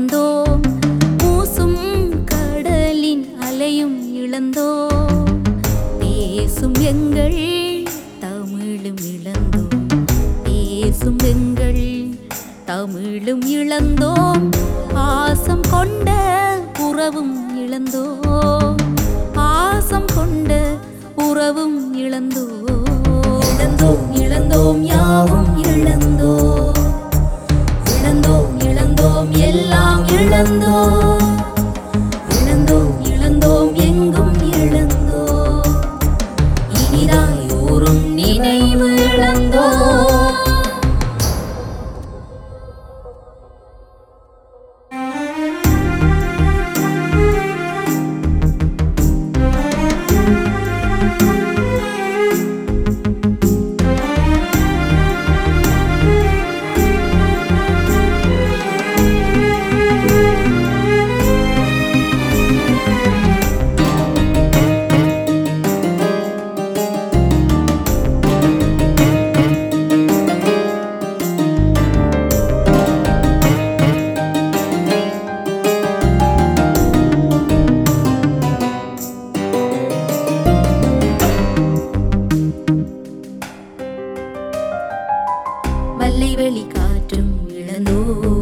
இழந்தோம். மூசும் கடலின் அலையும் இழந்தோம். பேசும் எங்கள் தமிழும் இழந்தோம். பேசும் எங்கள் தமிழும் இழந்தோம். பாசம் கொண்ட உறவும் இழந்தோம். பாசம் கொண்ட உறவும் இழந்தோம். இழந்தோம் இழந்தோம் யாவும் இழந்தோம். இழந்தோம் இழந்தோம் எல்லாம் இழந்தோம். இழந்தோம் இழந்தோம் எங்கும் இழந்தோம். இனிதாய் ஊரும் நினைவு இழந்தோம். வல்லை வெளி காற்றும் இழந்தோ.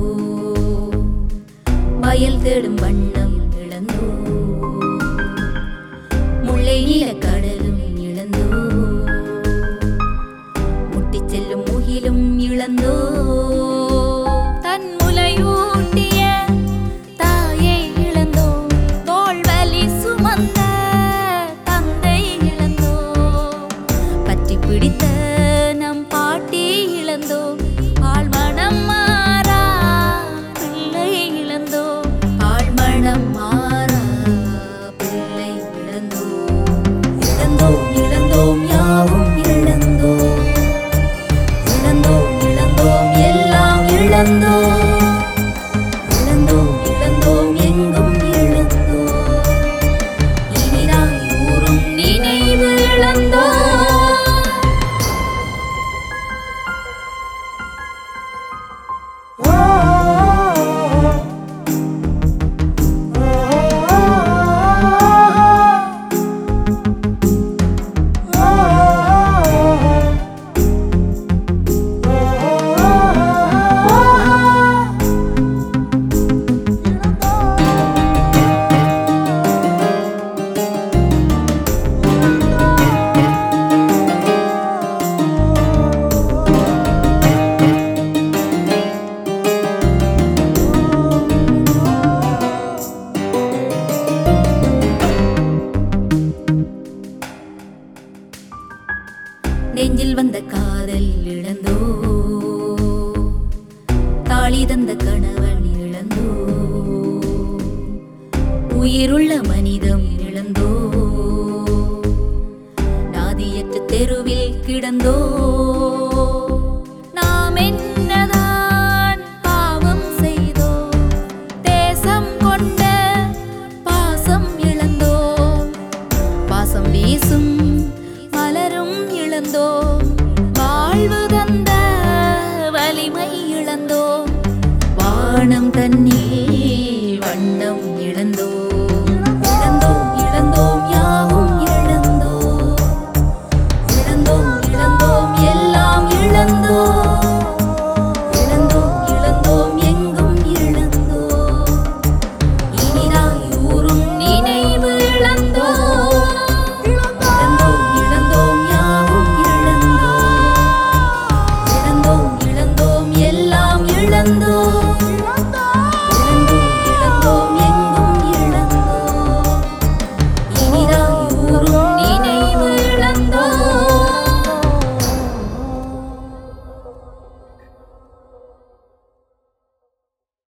வயல் தேடும் வண்ணம் இழந்தோ. முல்லை நீல கடலும் இழந்தோ. முட்டிச் செல்லும் முகிலும் இழந்தோ. தன் முலையூட்டிய தாயை இழந்தோ. தோள் வலி சுமந்த தந்தை இழந்தோ. பற்றி பிடித்த நம் பாட்டி இழந்தோ. ஆழ்மனம் மாறா பிள்ளை இழந்தோ. ஆழ்மனம் மாறா பிள்ளை இழந்தோ. இழந்தோம் இழந்தோம் யாவும் இழந்தோம். இழந்தோம் இழந்தோம் எல்லாம் இழந்தோம். இழந்தோம் இழந்தோம் எங்கும் இழந்தோம். இனிதாய் ஊரும் நினைவு இழந்தோம். நெஞ்சில் வந்த காதல் இழந்தோ. தாளி தந்த கணவன் இழந்தோ. உயிருள்ள மனிதம் இழந்தோ. நாதியற்ற தெருவில் கிடந்தோ. நாம் என்னதான் பாவம் செய்தோ. தேசம் கொண்ட பாசம் இழந்தோ. பாசம் வீசும் மலரும் இழந்தோம். வாழ்வு தந்த வலிமை இழந்தோம். வானம் தண்ணீர்